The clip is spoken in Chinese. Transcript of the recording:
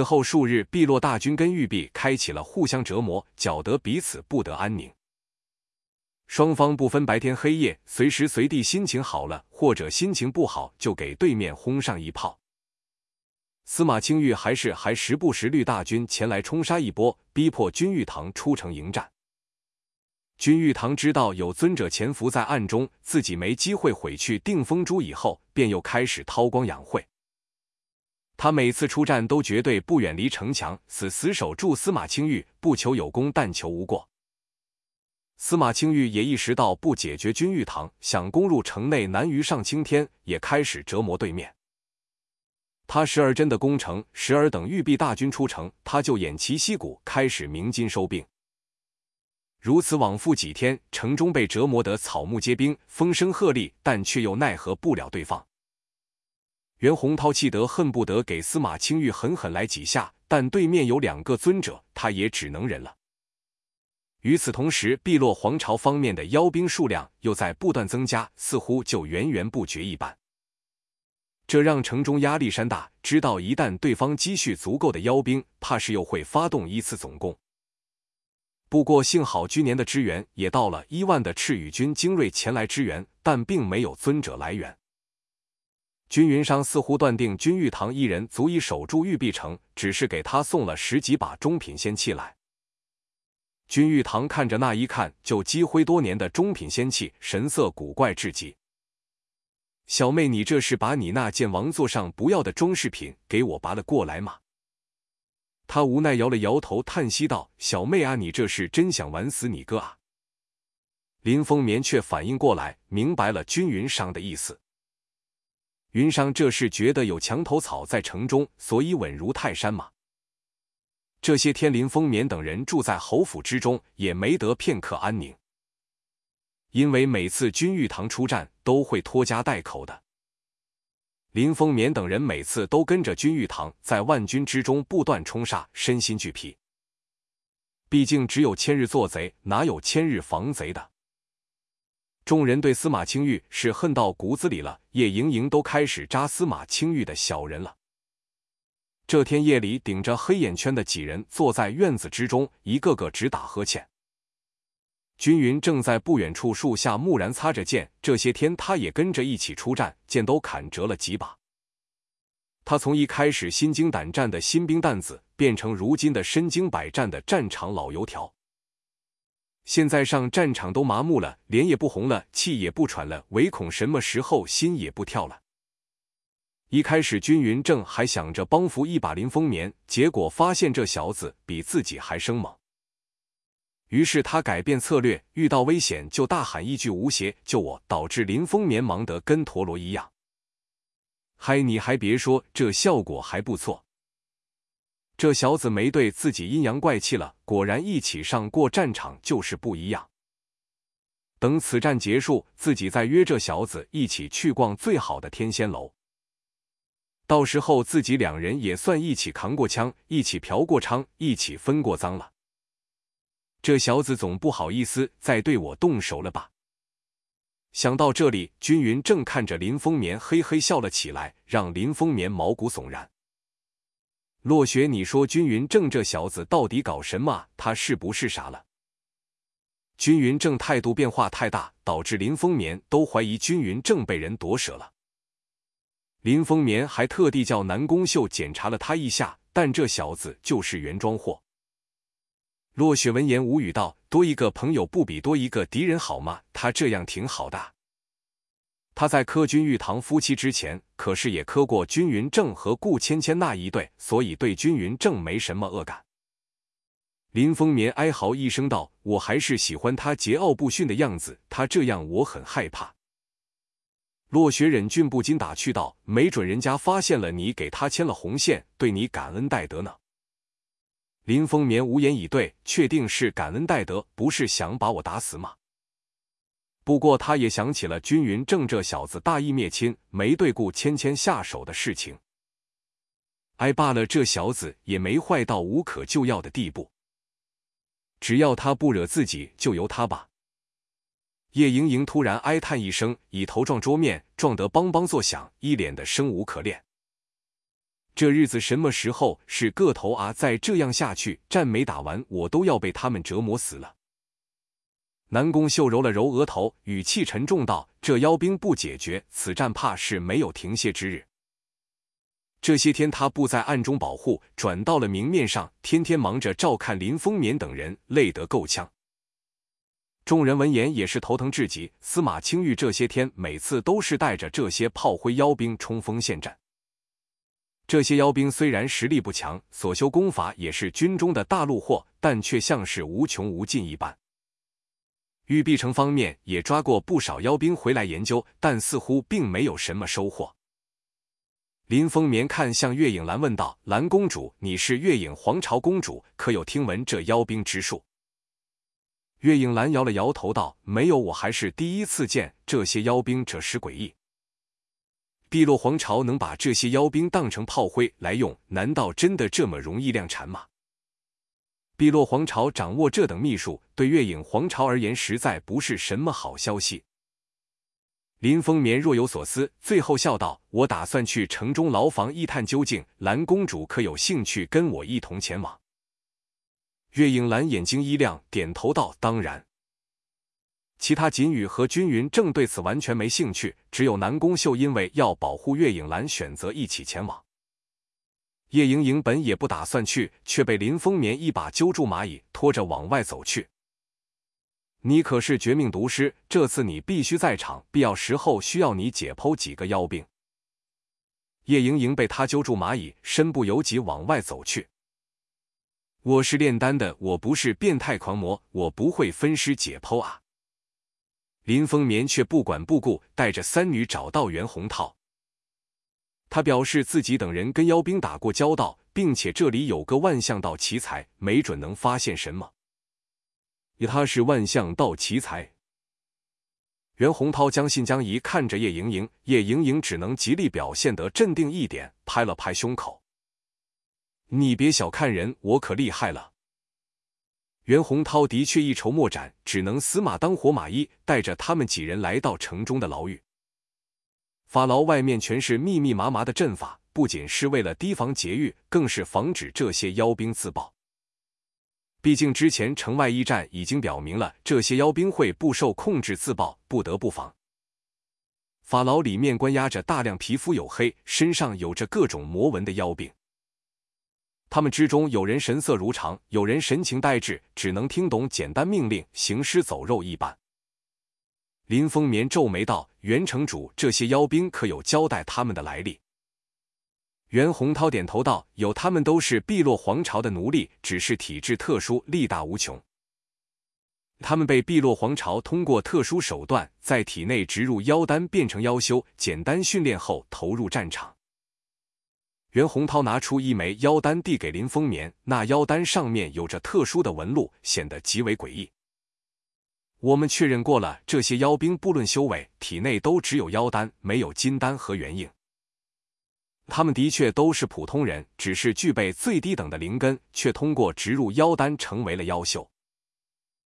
此后数日，碧落大军跟玉璧开启了互相折磨，搅得彼此不得安宁。双方不分白天黑夜，随时随地心情好了或者心情不好，就给对面轰上一炮。司马清玉还时不时率大军前来冲杀一波，逼迫君玉堂出城迎战。君玉堂知道有尊者潜伏在暗中，自己没机会毁去定风珠以后，便又开始韬光养晦。他每次出战都绝对不远离城墙，死守住司马清玉，不求有功，但求无过。司马清玉也意识到不解决君玉堂，想攻入城内难于上青天，也开始折磨对面。他时而真的攻城，时而等玉璧大军出城，他就偃旗息鼓，开始鸣金收兵。如此往复几天，城中被折磨得草木皆兵，风声鹤唳，但却又奈何不了对方。袁洪涛气得恨不得给司马清玉狠狠来几下，但对面有2个尊者，他也只能忍了。与此同时，碧落皇朝方面的妖兵数量又在不断增加，似乎就源源不绝一般。这让城中压力山大，知道一旦对方积蓄足够的妖兵，怕是又会发动一次总攻。不过幸好居年的支援也到了，1万的赤羽军精锐前来支援，但并没有尊者来援。君云商似乎断定君玉堂一人足以守住玉璧城，只是给他送了10几把中品仙器来。君玉堂看着那一看就积灰多年的中品仙器，神色古怪至极。小妹，你这是把你那件王座上不要的装饰品给我拔了过来吗？他无奈摇了摇头，叹息道：“小妹啊，你这是真想玩死你哥啊！”林风眠却反应过来，明白了君云商的意思。云商这是觉得有墙头草在城中，所以稳如泰山吗？这些天林风眠等人住在侯府之中，也没得片刻安宁。因为每次君玉堂出战都会拖家带口的。林风眠等人每次都跟着君玉堂在万军之中不断冲杀，身心俱疲。毕竟只有千日做贼，哪有千日防贼的？众人对司马清玉是恨到骨子里了，叶盈盈都开始扎司马清玉的小人了。这天夜里，顶着黑眼圈的几人坐在院子之中，一个个直打呵欠。君云正在不远处树下木然擦着剑，这些天他也跟着一起出战，剑都砍折了几把。他从一开始心惊胆战的新兵蛋子，变成如今的身经百战的战场老油条。现在上战场都麻木了，脸也不红了，气也不喘了，唯恐什么时候心也不跳了。一开始君云正还想着帮扶一把林风眠，结果发现这小子比自己还生猛。于是他改变策略，遇到危险就大喊一句无邪，救我，导致林风眠忙得跟陀螺一样。嗨，你还别说，这效果还不错。这小子没对自己阴阳怪气了，果然一起上过战场就是不一样。等此战结束，自己再约这小子一起去逛最好的天仙楼。到时候自己2人也算一起扛过枪，一起嫖过娼，一起分过赃了。这小子总不好意思再对我动手了吧？想到这里，君云正看着林风眠嘿嘿笑了起来，让林风眠毛骨悚然。落雪，你说君云正这小子到底搞什么啊？他是不是傻了？君云正态度变化太大，导致林风眠都怀疑君云正被人夺舍了。林风眠还特地叫南宫秀检查了他一下，但这小子就是原装货。落雪闻言无语道：“多一个朋友不比多一个敌人好吗？他这样挺好的。”他在磕君玉堂夫妻之前，可是也磕过君云正和顾芊芊那一对，所以对君云正没什么恶感。林风眠哀嚎一声道：“我还是喜欢他桀骜不驯的样子，他这样我很害怕。”落雪忍俊不禁打趣道：“没准人家发现了你给他牵了红线，对你感恩戴德呢。”林风眠无言以对，确定是感恩戴德，不是想把我打死吗？不过他也想起了君云正这小子大义灭亲，没对顾芊芊下手的事情。哎，罢了，这小子也没坏到无可救药的地步。只要他不惹自己，就由他吧。叶盈盈突然哀叹一声，以头撞桌面，撞得梆梆作响，一脸的生无可恋。 这日子什么时候是个头啊！再这样下去，战没打完，我都要被他们折磨死了。南宫秀揉了揉额头，语气沉重道：“这妖兵不解决，此战怕是没有停歇之日。”这些天他不在暗中保护，转到了明面上，天天忙着照看林风眠等人，累得够呛。众人闻言也是头疼至极。司马清玉这些天每次都是带着这些炮灰妖兵冲锋陷阵。这些妖兵虽然实力不强，所修功法也是军中的大陆货，但却像是无穷无尽一般。玉璧城方面也抓过不少妖兵回来研究，但似乎并没有什么收获。林风眠看向月影兰问道：“兰公主，你是月影皇朝公主，可有听闻这妖兵之术？”月影兰摇了摇头道：“没有，我还是第一次见这些妖兵，着实诡异。碧落皇朝能把这些妖兵当成炮灰来用，难道真的这么容易量产吗？”碧落皇朝掌握这等秘术，对月影皇朝而言实在不是什么好消息。林风眠若有所思，最后笑道：“我打算去城中牢房一探究竟，兰公主可有兴趣跟我一同前往？”月影兰眼睛一亮，点头道：“当然。”其他锦羽和君云正对此完全没兴趣，只有南宫秀因为要保护月影兰，选择一起前往。叶莹莹本也不打算去，却被林风眠一把揪住马椅，拖着往外走去。“你可是绝命毒师，这次你必须在场，必要时候需要你解剖几个妖兵。”叶莹莹被他揪住马椅，身不由己往外走去。“我是炼丹的，我不是变态狂魔，我不会分尸解剖啊！”林风眠却不管不顾，带着三女找到袁洪涛。他表示自己等人跟妖兵打过交道，并且这里有个万象道奇才，没准能发现什么。他是万象道奇才。袁洪涛将信将疑看着叶莹莹，叶莹莹只能极力表现得镇定一点，拍了拍胸口：“你别小看人，我可厉害了。”袁洪涛的确一筹莫展，只能死马当活马医，带着他们几人来到城中的牢狱。法牢外面全是密密麻麻的阵法，不仅是为了提防劫狱，更是防止这些妖兵自爆。毕竟之前城外一战已经表明了，这些妖兵会不受控制自爆，不得不防。法牢里面关押着大量皮肤黝黑、身上有着各种魔纹的妖兵。他们之中有人神色如常，有人神情呆滞，只能听懂简单命令，行尸走肉一般。林风眠皱眉道：“袁城主，这些妖兵可有交代他们的来历？”袁洪涛点头道：“有，他们都是碧落皇朝的奴隶，只是体质特殊，力大无穷。他们被碧落皇朝通过特殊手段，在体内植入妖丹，变成妖修，简单训练后投入战场。”袁洪涛拿出一枚妖丹递给林风眠，那妖丹上面有着特殊的纹路，显得极为诡异。“我们确认过了，这些妖兵不论修为，体内都只有妖丹，没有金丹和元婴。他们的确都是普通人，只是具备最低等的灵根，却通过植入妖丹成为了妖修。”